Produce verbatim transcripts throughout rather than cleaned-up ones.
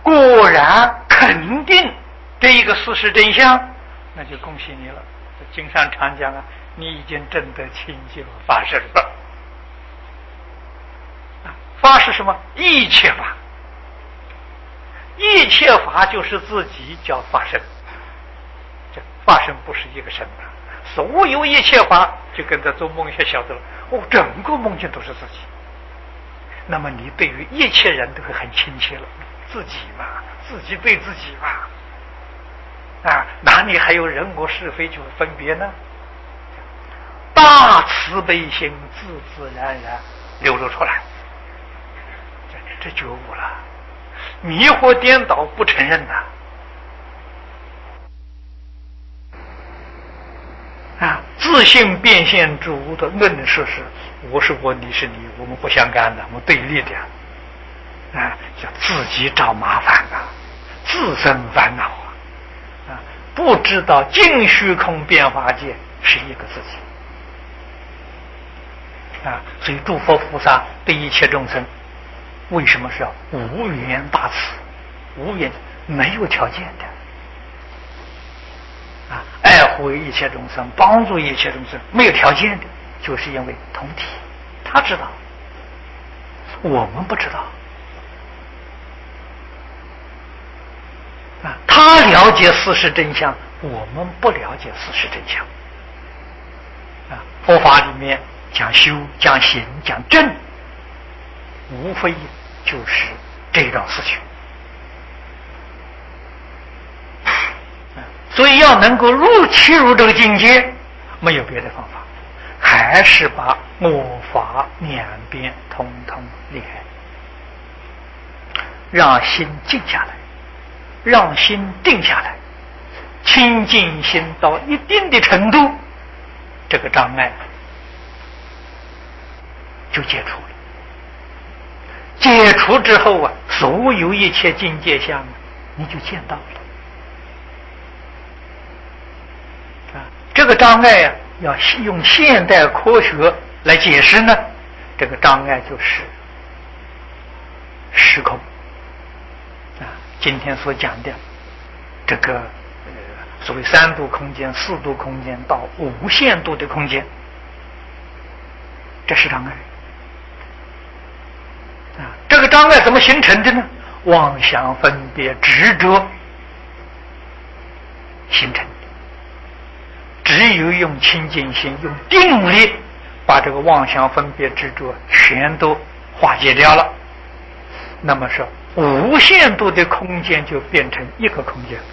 果然肯定这一个事实真相，那就恭喜你了。这经上常讲啊，你已经证得清净法身了。法是什么？一切法，一切法就是自己叫法身。这法身不是一个身的，所有一切法就跟着做梦想晓得了，哦，整个梦境都是自己。那么你对于一切人都会很亲切了，自己嘛，自己对自己嘛，啊，哪里还有人我是非就分别呢？大慈悲心自自然然流露出来，这这觉悟了，迷惑颠倒不承认呐。啊，自性变现主的论述是我是我，你是你，我们不相干的，我们对立的，啊，叫自己找麻烦啊，自生烦恼啊，啊，不知道净虚空变化界是一个自己。啊，所以诸佛菩萨对一切众生，为什么是要无缘大慈？无缘没有条件的啊，爱护一切众生，帮助一切众生，没有条件的，就是因为同体，他知道，我们不知道啊，他了解事实真相，我们不了解事实真相啊。佛法里面讲修、讲行、讲正，无非就是这种事情。所以要能够入切入这个境界，没有别的方法，还是把我法两边通通离开，让心静下来，让心定下来，清净心到一定的程度，这个障碍就解除了。解除之后啊，所有一切境界相你就见到了。啊，这个障碍啊，要用现代科学来解释呢，这个障碍就是时空。啊，今天所讲的这个呃所谓三度空间、四度空间到无限度的空间，这是障碍。啊，这个障碍怎么形成的呢？妄想分别执着形成的。只有用清净心、用定力，把这个妄想分别执着全都化解掉了，那么是无限度的空间就变成一个空间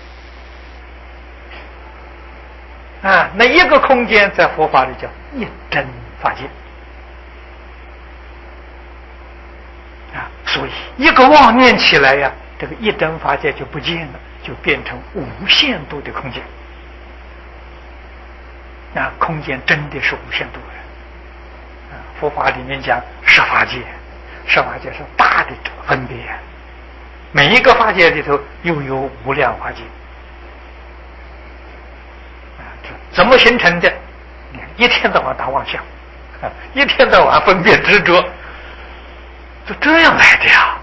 啊！那一个空间在佛法里叫一真法界啊，所以一个妄念起来呀，这个一真法界就不见了，就变成无限度的空间。那空间真的是无限度的啊！佛法里面讲十法界，十法界是大的分别，每一个法界里头又有无量法界啊！这怎么形成的？一天到晚打妄想啊，一天到晚分别执着，就这样来的呀！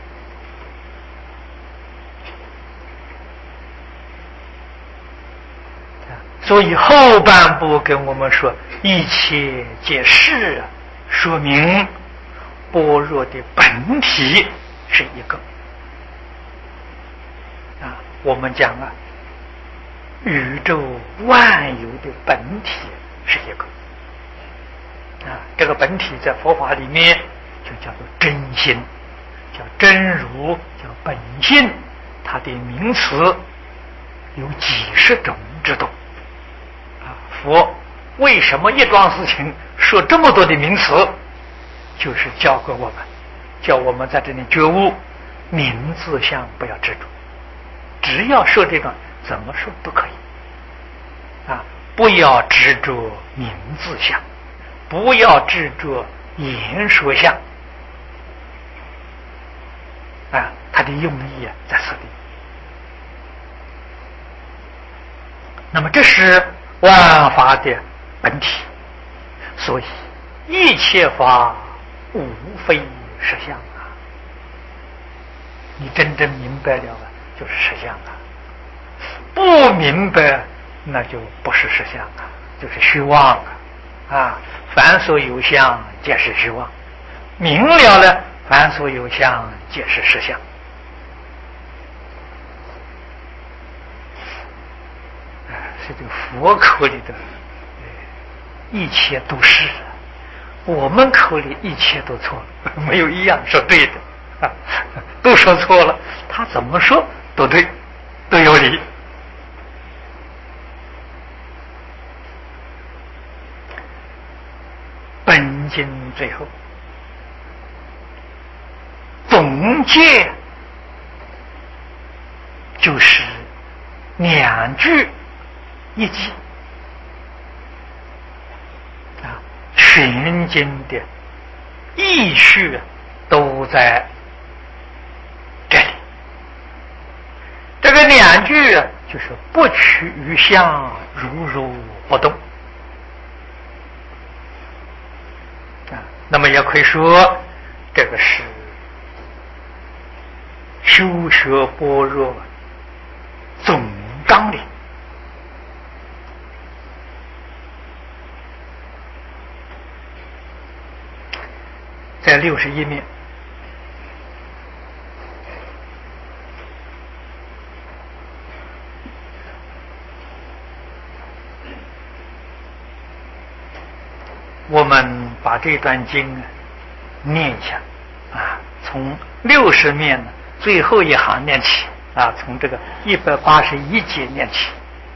所以后半部跟我们说，一切皆是，说明般若的本体是一个啊。我们讲啊，宇宙万有的本体是一个啊。这个本体在佛法里面就叫做真心，叫真如，叫本性，它的名词有几十种之多。佛为什么一桩事情说这么多的名词？就是教给我们，叫我们在这里觉悟，名字相不要执着，只要说这个怎么说都可以啊！不要执着名字相，不要执着言说相啊！它的用意啊在此地。那么这是万法的本体，所以一切法无非实相啊！ 你真正明白了啊，就是实相啊。不明白，那就不是实相啊，就是虚妄啊！啊，凡所有相，皆是虚妄。明了了，凡所有相，皆是实相。啊，是这个佛口里的，一切都是；我们口里一切都错了，没有一样说对的，啊，都说错了。他怎么说都对，都有理。本经最后总结就是两句一记啊，全经的意序都在这里。这个两句就是不取于相，如如不动。那么也可以说，这个是修学般若总纲领。在六十一面，我们把这段经念一下啊，从六十面最后一行念起啊，从这个一百八十一节念起。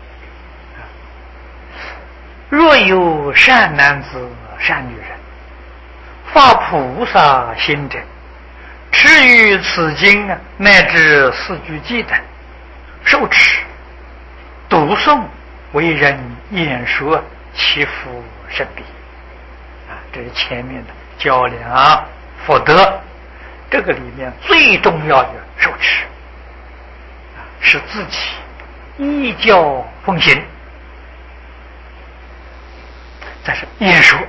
若有善男子、善女人，发菩萨心者，持于此经乃至四句偈等，受持、读诵、为人演说，其福甚彼。啊，这是前面的较量福德，这个里面最重要的受持，啊，是自己依教奉行，再是演说，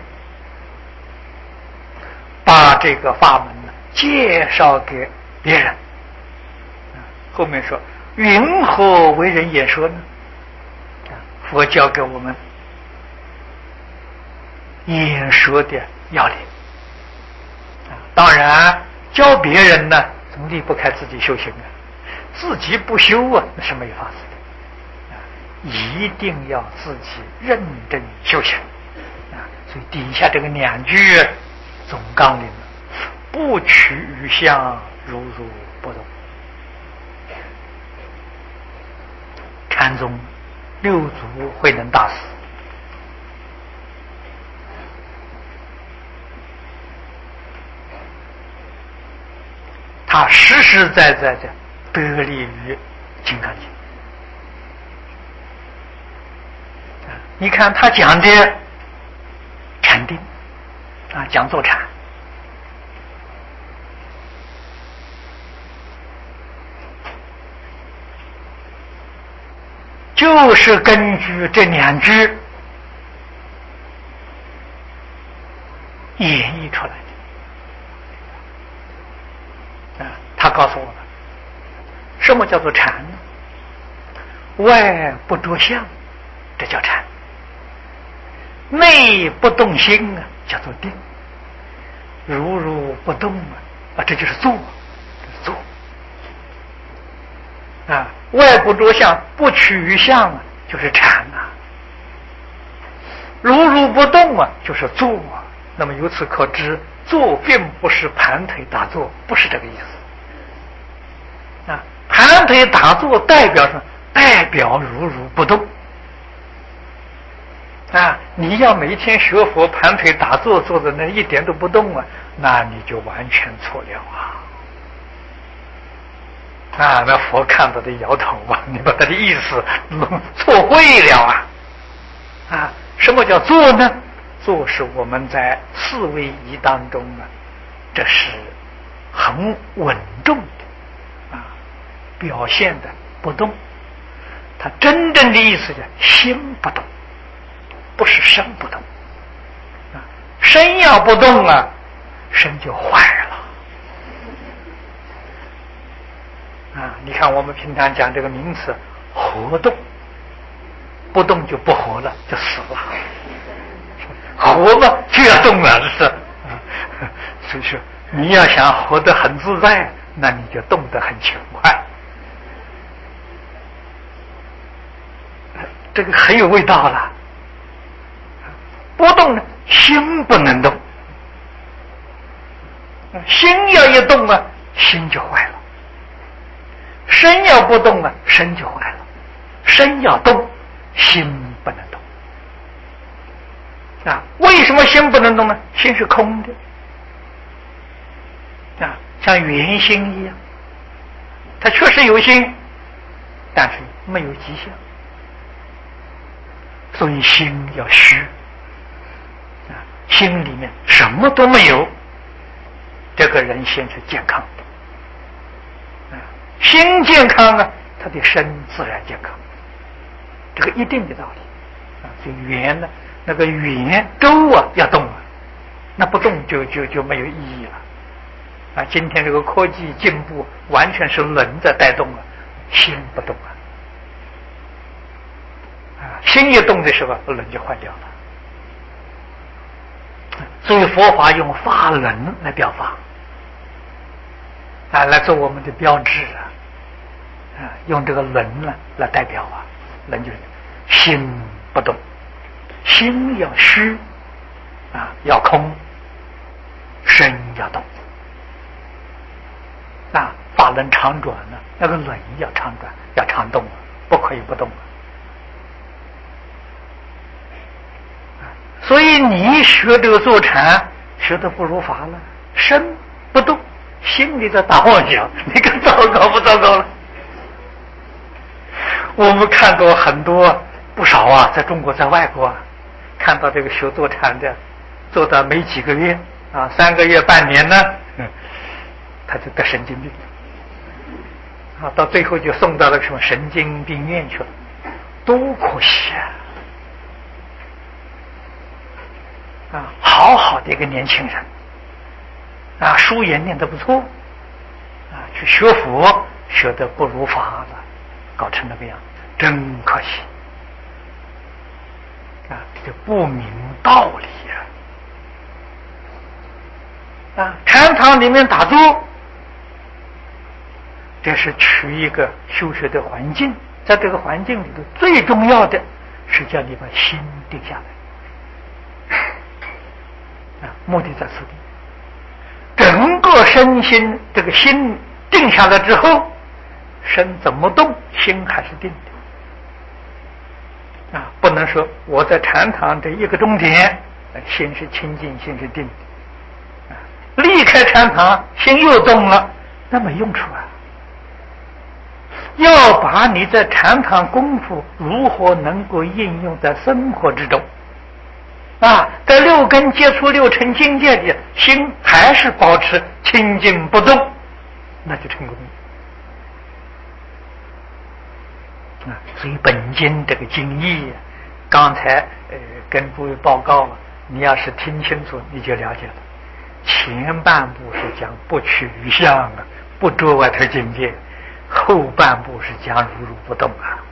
把这个法门呢介绍给别人。后面说云何为人演说呢？佛教给我们演说的要领。当然教别人呢，怎么离不开自己修行啊？自己不修啊，那是没法子的。一定要自己认真修行啊！所以底下这个两句总纲领，不取于相，如如不动。禅宗六祖慧能大师他实实在在的得力于金刚经。你看他讲的禅定啊，讲坐禅，就是根据这两句演绎出来的。啊，他告诉我们，什么叫做禅呢？外不着相，这叫禅；内不动心啊，叫做定；如如不动啊，啊，这就是坐，这是坐。啊，外不着相，不取于相啊，就是禅啊；如如不动啊，就是坐啊。那么由此可知，坐并不是盘腿打坐，不是这个意思。啊，盘腿打坐代表什么？代表如如不动。啊，你要每天学佛盘腿打坐，坐在那一点都不动啊，那你就完全错了啊！啊，那佛看到的摇头啊，你把他的意思错会了啊！啊，什么叫坐呢？坐是我们在四位仪当中啊，这是很稳重的啊，表现的不动。它真正的意思是心不动，不是身不动。啊，身要不动啊，身就坏了。 啊，你看我们平常讲这个名词活动，不动就不活了，就死了。活嘛就要动了，是啊。所以说你要想活得很自在，那你就动得很勤快。这个很有味道了。不动呢，心不能动。心要一动啊，心就坏了。身要不动啊，身就坏了。身要动，心不能动。啊，为什么心不能动呢？心是空的。啊，像圆心一样，它确实有心，但是没有迹象。所以心要虚。啊，心里面什么都没有，这个人心是健康的。啊，心健康啊，他的身自然健康。这个一定的道理。啊，所以圆呢，那个圆周啊要动啊，那不动就就就没有意义了。啊，今天这个科技进步完全是人在带动啊，心不动啊。啊，心一动的时候，人就坏掉了。所以佛法用法人来表法，啊，来做我们的标志啊，啊，用这个人呢来代表啊，人就是心不动，心要虚，啊，要空，身要动。啊，法轮常转呢，那个人要常转，要常动啊，不可以不动啊。所以你学这个坐禅，学的不如法了，身不动，心里在打妄想，你看糟糕不糟糕了？我们看到很多不少啊，在中国在外国啊，看到这个学坐禅的，做到没几个月啊，三个月半年呢，嗯，他就得神经病啊，到最后就送到了什么神经病院去了，多可惜啊！啊，好好的一个年轻人，啊，书也念得不错，啊，去学佛学得不如法了，搞成那个样，真可惜。啊，这不明道理呀！啊，禅堂里面打坐，这是取一个修学的环境，在这个环境里头，最重要的是叫你把心定下来。啊，目的在此地，整个身心这个心定下来之后，身怎么动，心还是定的。啊，不能说我在禅堂这一个钟点，心是清净，心是定的。啊，离开禅堂，心又动了，那没用处啊。要把你在禅堂功夫如何能够应用在生活之中。啊，在六根接触六尘境界里，心还是保持清净不动，那就成功了。啊，所以本经这个经义，刚才呃跟诸位报告了，你要是听清楚，你就了解了。前半部是讲不取于相啊，不着外头境界；后半部是讲如如不动啊。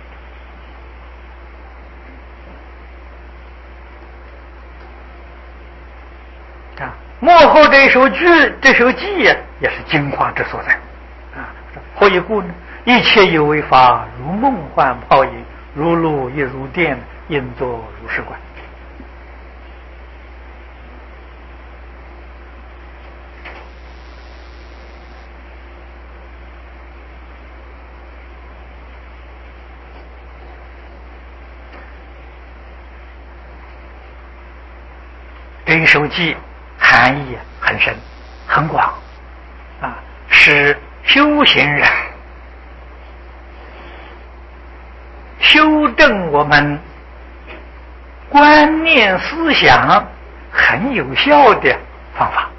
啊，幕后这首句，这首偈呀，也是精华之所在。啊，何以故呢？一切有为法，如梦幻泡影，如露亦如电，应作如是观。这一首偈含义很深很广啊，是修行人修正我们观念思想很有效的方法。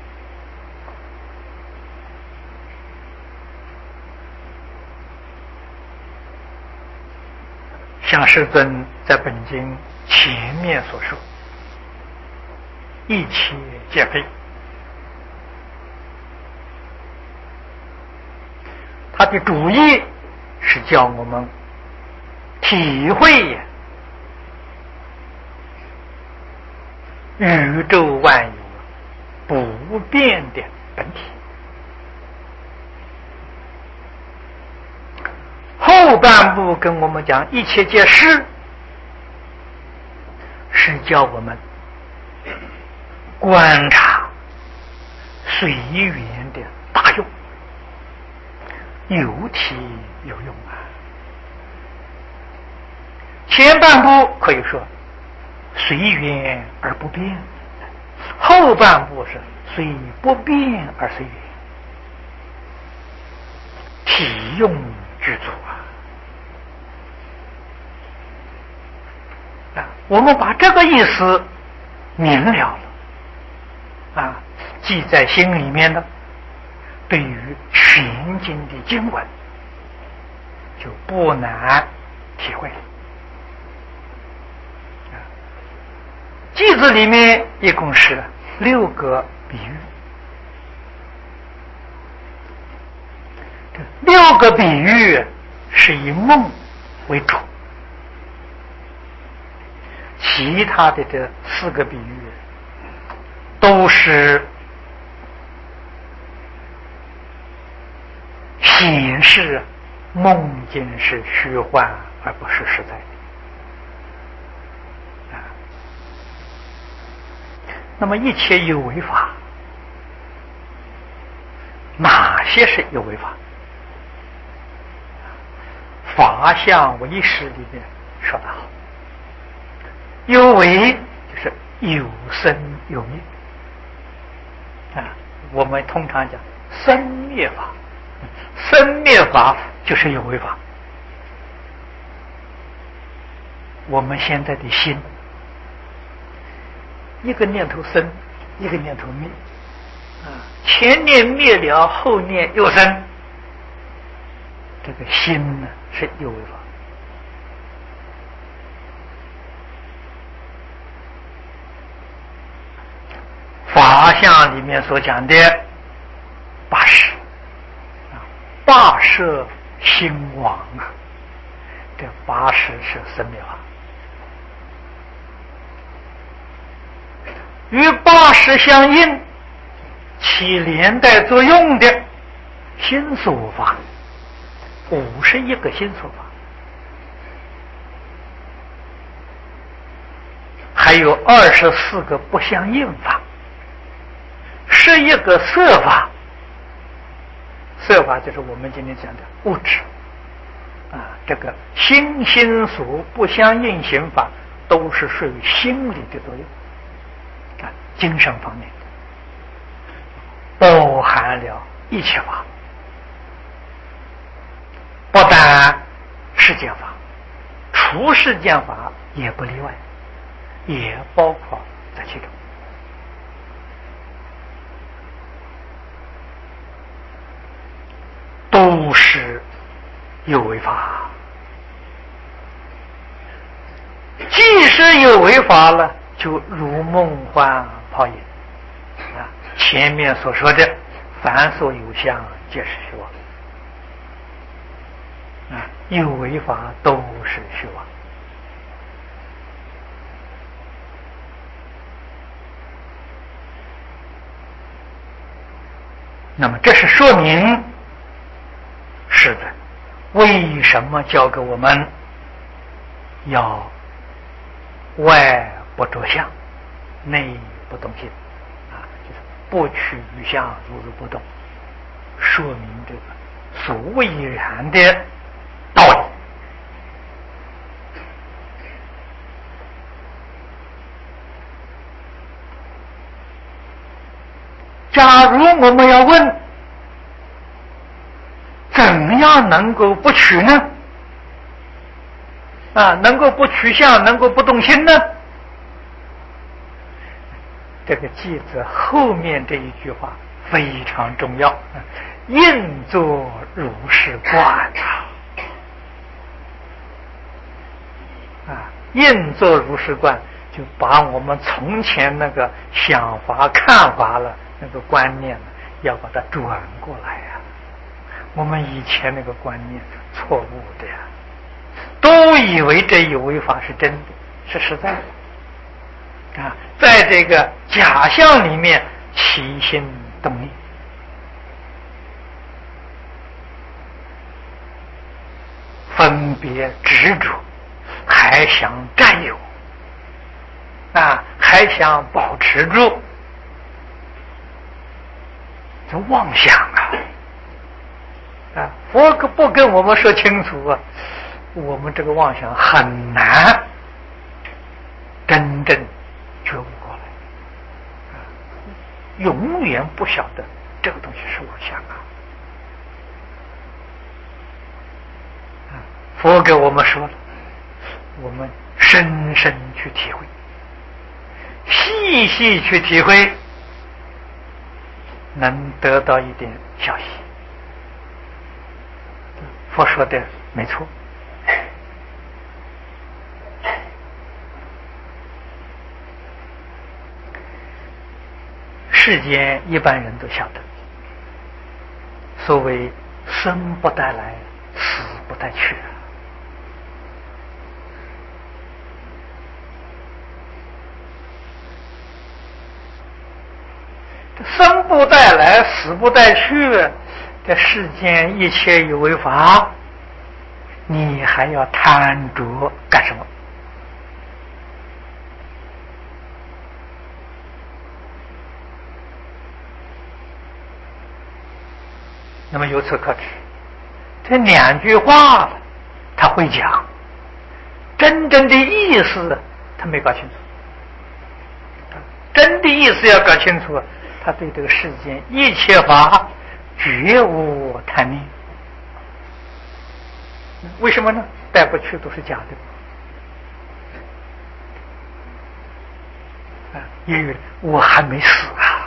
像世尊在本经前面所说，一切皆非。 他的主意是叫我们体会宇宙万有不变的本体。后半部跟我们讲一切皆是，是叫我们观察随缘的大用，有体有用啊。前半部可以说随缘而不变，后半部是随不变而随缘，体用之处啊。啊，我们把这个意思明了了啊，记在心里面的，对于全经的经文就不难体会了。啊，句子里面一共是六个比喻，六个比喻是以梦为主，其他的这四个比喻都是显示梦境是虚幻而不是实在的。啊，那么一切有为法，哪些是有为法？法相唯识里面说得好，有为就是有生有灭啊，我们通常讲生灭法，生灭法就是有为法。我们现在的心，一个念头生，一个念头灭啊，前念灭了，后念又生，这个心呢是有为法。法相里面所讲的八识啊，八摄心王啊，这八识是生灭法。与八识相应起连带作用的心所法，五十一个心所法，还有二十四个不相应法，十一个色法。色法就是我们今天讲的物质啊，这个心心所不相应行法都是属于心理的作用啊，精神方面的，包含了一切法，不但世间法，除世间法也不例外，也包括在其中。都是有为法，既是有为法了，就如梦幻泡影啊！前面所说的凡所有相，皆是虚妄啊，有为法都是虚妄。那么，这是说明。是的，为什么教给我们要外不着相，内不动心啊？就是不取于相，如如不动，说明这个所谓然的道理。假如我们要问，怎样能够不取呢？啊，能够不取相，能够不动心呢？这个记着后面这一句话非常重要，应作如是观啊！啊，应作如是观，就把我们从前那个想法、看法了，那个观念要把它转过来呀、啊。 我们以前那个观念错误的呀，都以为这一违法是真的，是实在的啊，在这个假象里面起心动念，分别执着，还想占有啊，还想保持住，这妄想啊！啊，佛不跟我们说清楚啊，我们这个妄想很难真正觉悟过来，啊，永远不晓得这个东西是妄想啊。啊，佛给我们说了，我们深深去体会，细细去体会，能得到一点消息。佛说的没错，世间一般人都晓得，所谓生不带来，死不带去。生不带来，死不带去，这世间一切有为法，你还要贪着干什么？那么由此可知，这两句话他会讲，真正的意思他没搞清楚。真的意思要搞清楚，他对这个世间一切法绝无贪念。为什么呢？带不去都是假的啊！因为我还没死啊，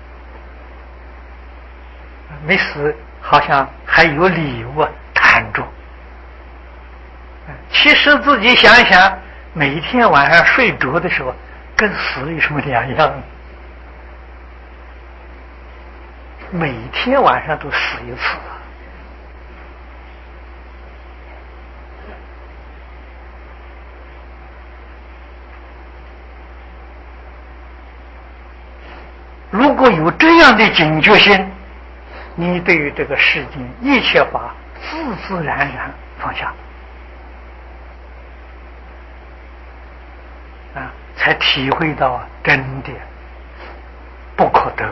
没死好像还有理由啊贪着。其实自己想一想，每天晚上睡着的时候跟死有什么两样？每天晚上都死一次啊！如果有这样的警觉心，你对于这个世间一切法自自然然放下啊，才体会到真的不可得。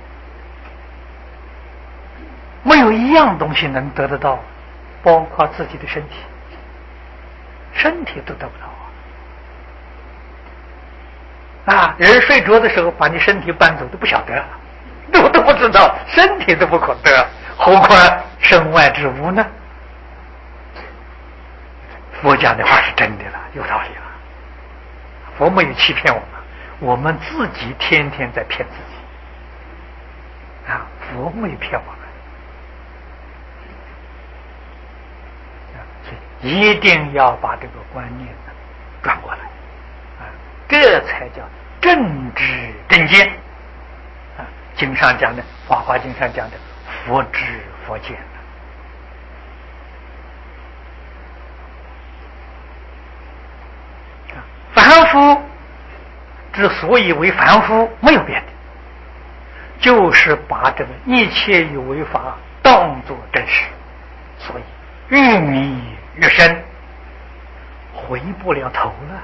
没有一样东西能得得到，包括自己的身体，身体都得不到啊！啊，人睡着的时候把你身体搬走都不晓得，都都不知道，身体都不可得，何况身外之物呢？佛讲的话是真的了，有道理了。佛没有欺骗我们，我们自己天天在骗自己啊！佛没有骗我们。一定要把这个观念转过来啊，这才叫正知正见啊。经上讲的，《法华经》上讲的佛知佛见啊。凡夫之所以为凡夫，没有别的，就是把这个一切有为法当作真实，所以欲迷越深，回不了头了。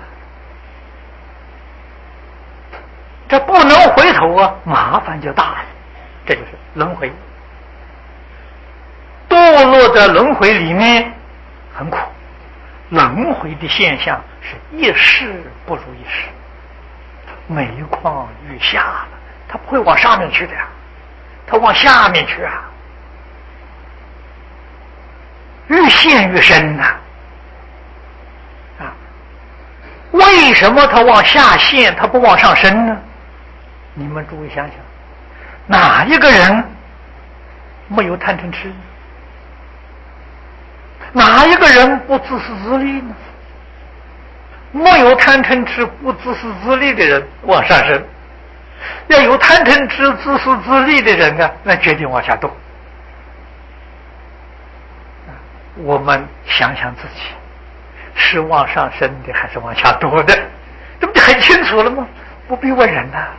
这不能回头啊，麻烦就大了。这就是轮回，堕落在轮回里面很苦。轮回的现象是一世不如一世，每况愈下了，它不会往上面去的呀，它往下面去啊。越陷越深呐、啊！啊，为什么他往下陷，他不往上升呢？你们诸位想想，哪一个人没有贪嗔痴？哪一个人不自私自利呢？没有贪嗔痴不自私自利的人往上升，要有贪嗔痴自私自利的人啊，那决定往下动。 我们想想自己是往上升的还是往下堕的，这不就很清楚了吗？不必问人呐。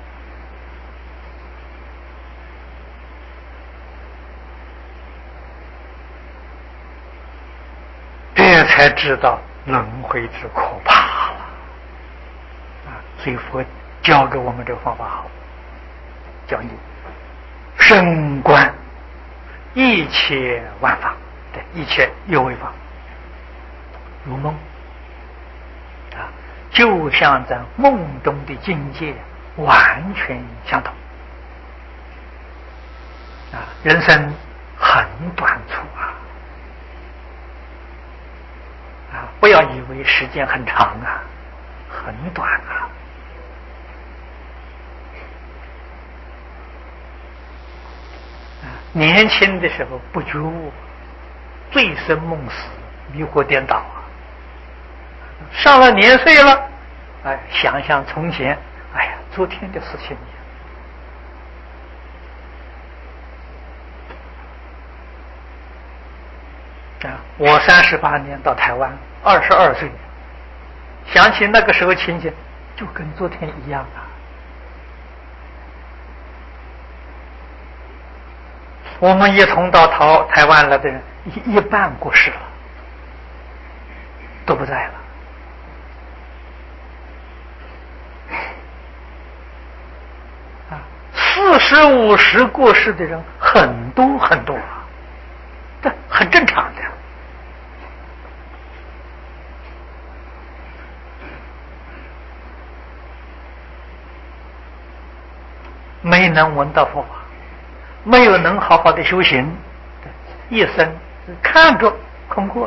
这才知道轮回之可怕了啊！所以佛教给我们这个方法好，叫你深观一切万法，对一切有为法如梦啊，就像在梦中的境界完全相同啊！人生很短促啊！啊，不要以为时间很长啊，很短啊。啊，年轻的时候不觉悟，醉生梦死，迷惑颠倒啊。上了年岁了，哎，想想从前，哎呀，昨天的事情。啊，我三十八年到台湾，二十二岁，想起那个时候情景，就跟昨天一样啊。我们一同到台台湾来的人，一一半过世了，都不在了。啊，四十五十过世的人很多很多啊，这很正常的。没能闻到佛法，没有能好好的修行，一生看着空过。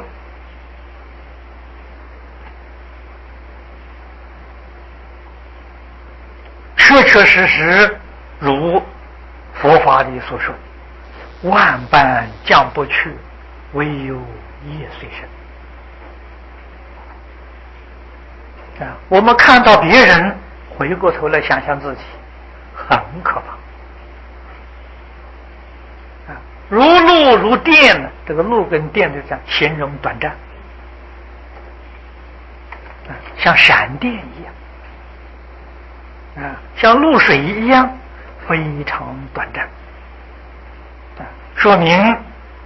确确实实如佛法里所说，万般降不去，唯有业随身。啊，我们看到别人，回过头来想想自己，很可怕。啊，如露如电呢，这个露跟电就这样形容短暂，啊，像闪电一样。啊，像露水一样非常短暂，啊，说明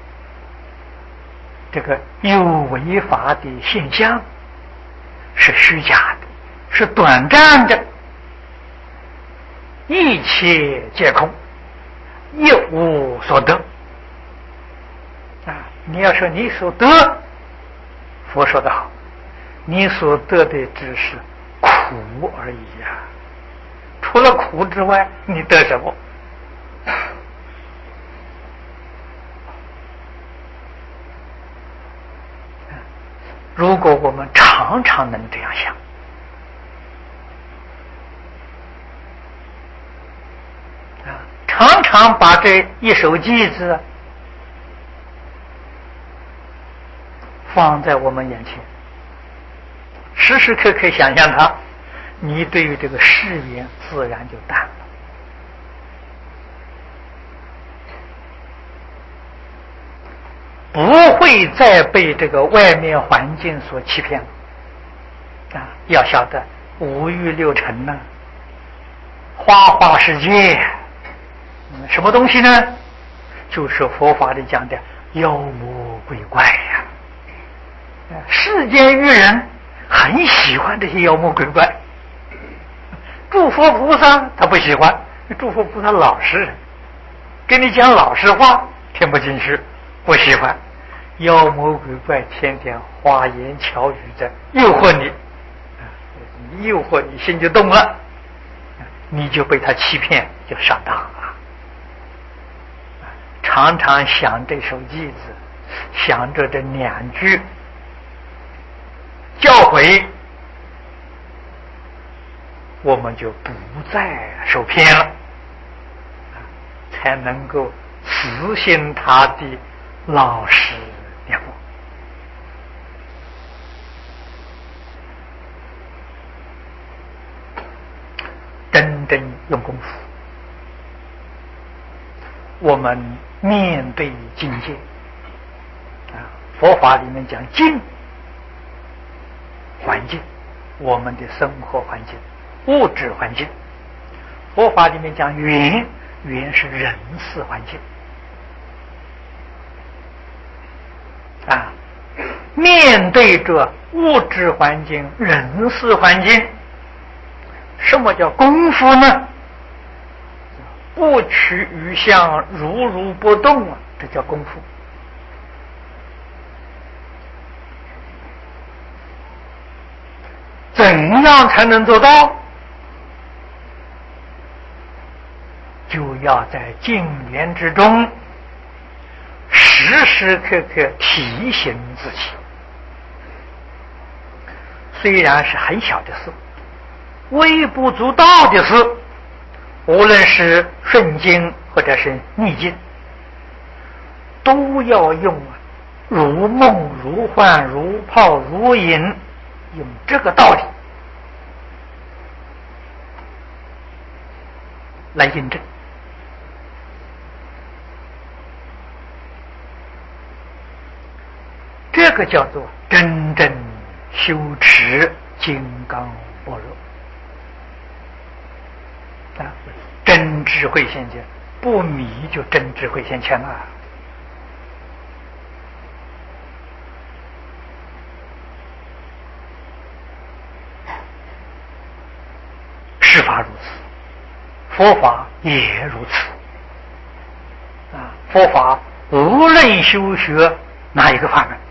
这个有为法的现象是虚假的，是短暂的，一切皆空，一无所得。啊，你要说你所得，佛说得好，你所得的只是苦而已啊。除了苦之外，你得什么？如果我们常常能这样想，啊，常常把这一首偈子放在我们眼前，时时刻刻想象它，你对于这个世缘自然就淡了。不会再被这个外面环境所欺骗了。啊，要晓得五欲六尘呢，花花世界，什么东西呢？就是佛法里讲的妖魔鬼怪呀。世间愚人很喜欢这些妖魔鬼怪。诸佛菩萨他不喜欢，诸佛菩萨老实人，跟你讲老实话听不进去，不喜欢。妖魔鬼怪天天花言巧语的诱惑你，诱惑你心就动了，你就被他欺骗，就上当了。常常想这首偈子，想着这两句教诲，我们就不再受骗了，才能够实行他的老实念佛。真正用功夫，我们面对境界啊， 佛法里面讲境，环境，我们的生活环境，物质环境；佛法里面讲缘，缘是人事环境。啊，面对着物质环境、人事环境，什么叫功夫呢？不取于相，如如不动啊，这叫功夫。怎样才能做到？就要在静缘之中，时时刻刻提醒自己。虽然是很小的事，微不足道的事，无论是顺境或者是逆境，都要用如梦如幻、如泡如饮，用这个道理来印证。这个叫做真正修持金刚般若啊，真智慧现前，不迷就真智慧现前了。世法如此，佛法也如此啊！佛法无论修学哪一个法门，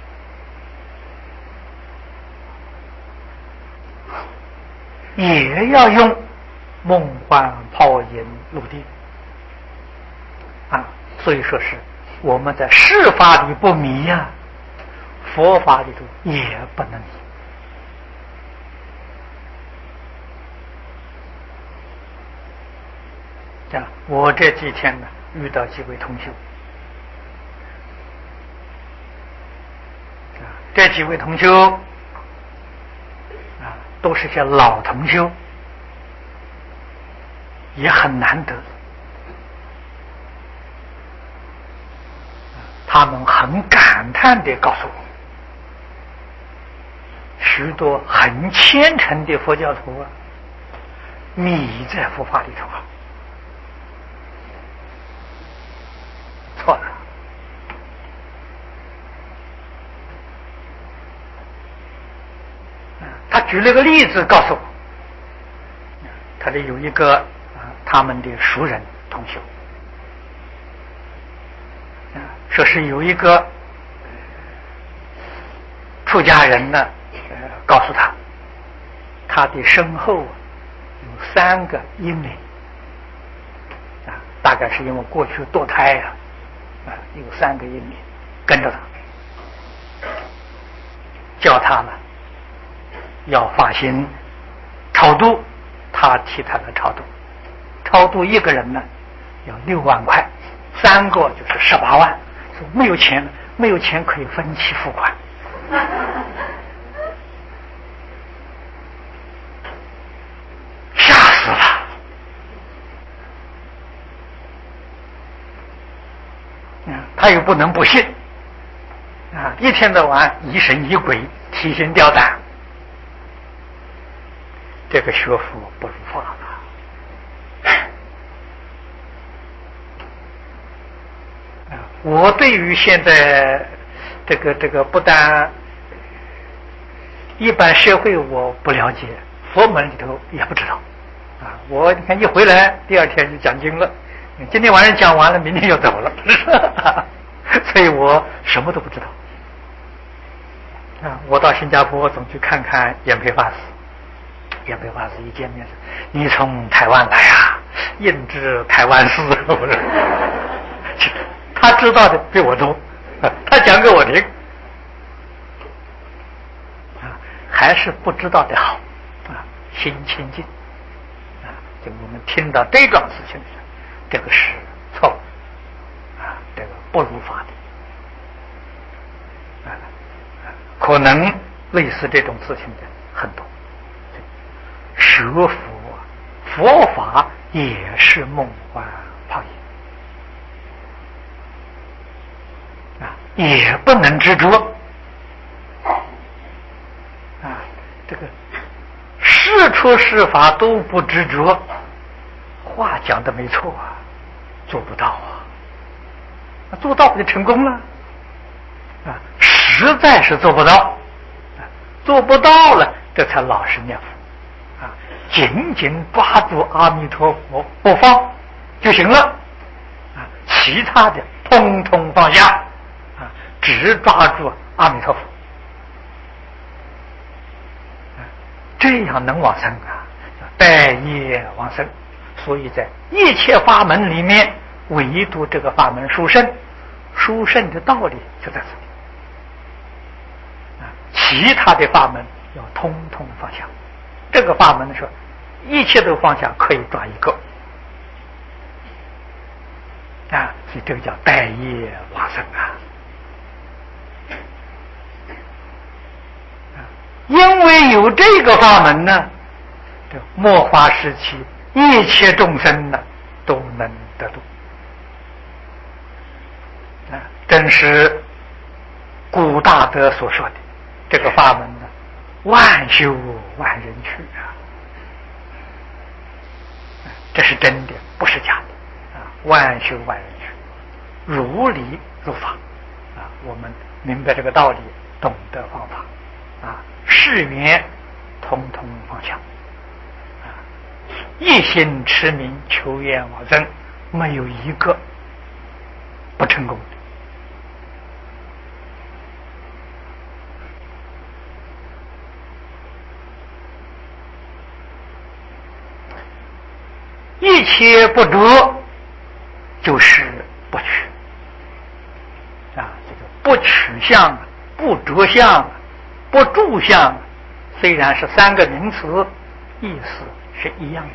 也要用梦幻泡影入定啊！所以说是我们在世法里不迷呀、啊，佛法里头也不能迷。啊，我这几天呢遇到几位同修，啊，这几位同修啊都是些老同修，也很难得。他们很感叹地告诉我，许多很虔诚的佛教徒啊，迷在佛法里头啊。错了，他举了个例子告诉我，他这有一个啊，他们的熟人同修啊，说是有一个出家人呢，呃，告诉他，他的身后有三个婴灵啊，大概是因为过去堕胎呀、啊，啊，有三个婴灵跟着他，叫他了要发心超度，他替他来超度，超度一个人呢要六万块，三个就是十八万，说没有钱了，没有钱可以分期付款。吓死了啊！他又不能不信啊，一天到晚疑神疑鬼，提心吊胆，这个学佛不如法了。我对于现在这个这个不但一般社会我不了解，佛门里头也不知道啊。我你看一回来，第二天就讲经了，今天晚上讲完了，明天就走了，所以我什么都不知道啊。我到新加坡总去看看延培法师，延培法师一见面说：“你从台湾来啊？印制台湾事。”他知道的比我多，他讲给我听啊，还是不知道的好啊，心清净啊。就我们听到这桩事情，这个是错啊，这个不如法的啊，可能类似这种事情的很多。学佛佛法也是梦幻泡影。 也不能执着啊。这个事出事法都不执着，话讲的没错啊，做不到啊。做到不就成功了啊？实在是做不到啊，做不到了，这才老实念佛啊，紧紧抓住阿弥陀佛不放就行了啊，其他的通通放下啊，只抓住阿弥陀佛啊，这样能往生啊，带业往生。所以在一切法门里面，唯独这个法门殊胜，殊胜的道理就在这里啊。其他的法门要通通放下，这个法门说一切都放下，可以抓一个啊，所以这个叫带业往生啊。因为有这个法门呢，这末法时期一切众生呢都能得度啊，正是古大德所说的这个法门呢，万修万人去啊，这是真的，不是假的啊！万修万人去，如理如法啊！我们明白这个道理，懂得方法啊，誓愿通通放下啊，一心持名求愿往生，没有一个不成功的。一切不着就是不取啊，这个不取相、不着相、不住相，虽然是三个名词，意思是一样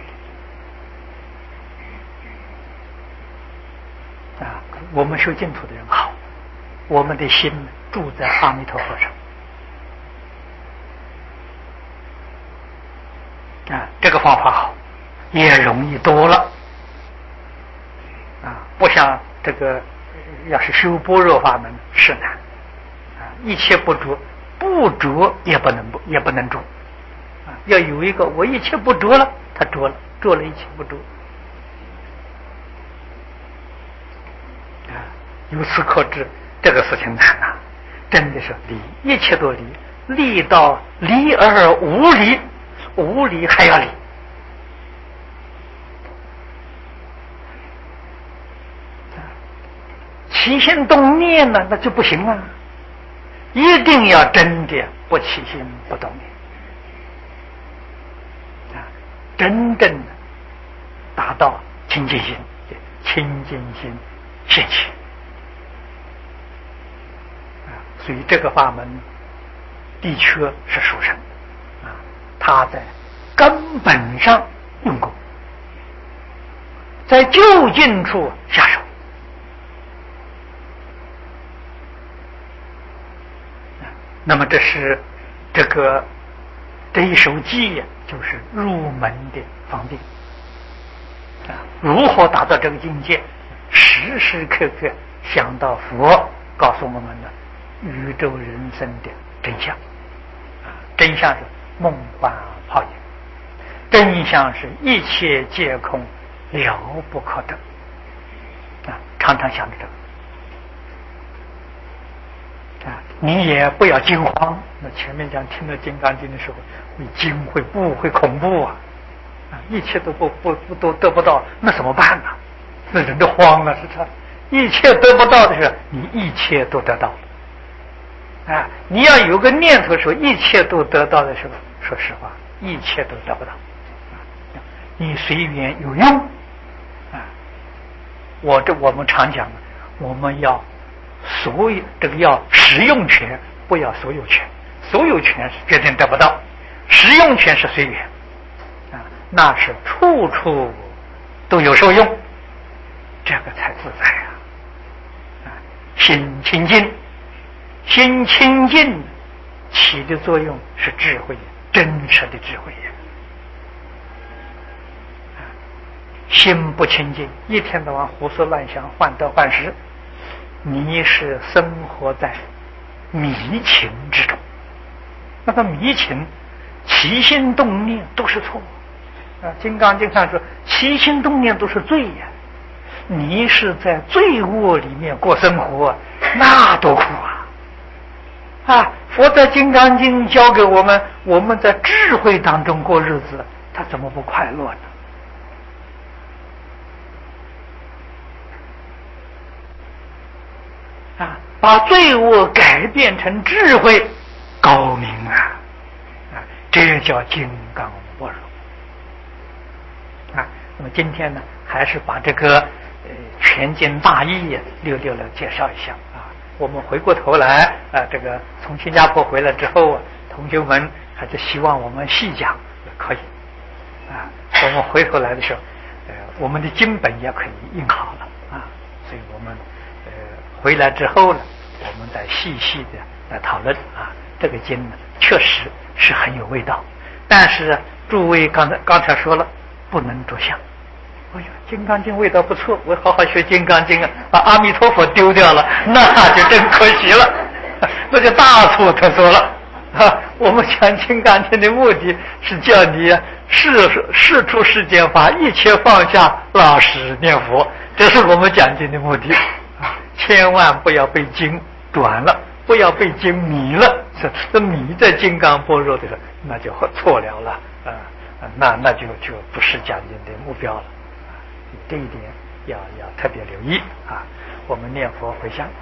的啊。我们修净土的人好，我们的心住在阿弥陀佛上啊，这个方法好，也容易多了啊，不像这个要是修般若法门是难啊，一切不着，不着也不能不也不能着啊，要有一个我一切不着了，他着了，着了一切不着啊，由此可知这个事情难啊，真的是离，一切都离，离到离而无离，无离还要离。起心动念呢，那就不行了，一定要真的不起心不动念啊，真正的达到清净心，清净心现起啊，所以这个法门的确是殊胜啊，它在根本上用功，在就近处下手。那么这是这个这一首偈呀，就是入门的方便啊。如何达到这个境界？时时刻刻想到佛告诉我们的宇宙人生的真相啊，真相是梦幻泡影，真相是一切皆空，了不可得啊！常常想着这个。啊，你也不要惊慌。那前面讲听到《金刚经》的时候，会惊、会怖、会恐怖啊！啊，一切都不不不都得不到，那怎么办呢？那人都慌了，是不是？一切得不到的时候，你一切都得到啊！你要有个念头说一切都得到的时候，说实话，一切都得不到啊！你随缘有用啊！我这我们常讲，我们要。所有这个要实用权，不要所有权。所有权是决定得不到，实用权是随缘啊，那是处处都有受用，这个才自在啊！啊，心清净，心清净起的作用是智慧，真实的智慧呀！啊，心不清净，一天到晚胡思乱想，患得患失。 你是生活在迷情之中。那个迷情，起心动念都是错啊！《金刚经》上说，起心动念都是罪呀。你是在罪恶里面过生活，那多苦啊！啊，佛在《金刚经》教给我们，我们在智慧当中过日子，他怎么不快乐呢？啊，把罪恶改变成智慧，高明啊！啊，这叫金刚般若。啊，那么今天呢，还是把这个呃全经大义溜溜的介绍一下啊。我们回过头来啊，这个从新加坡回来之后啊，同学们还是希望我们细讲也可以啊。我们回头来的时候，呃，我们的经本也可以印好了啊，所以我们呃回来之后呢，我们再细细的来讨论啊。这个经呢，确实是很有味道，但是诸位刚才刚才说了，不能着相。哎呀，《金刚经》味道不错，我好好学《金刚经》啊，把阿弥陀佛丢掉了，那就真可惜了，那就大错特错了啊！我们讲《金刚经》的目的是叫你事事出世间法，一切放下，老实念佛，这是我们讲经的目的啊！千万不要被经短了，不要被经迷了，这这迷在金刚般若的时候，那就错了了啊！那那就就不是讲经的目标了。这一点要要特别留意啊！我们念佛回向。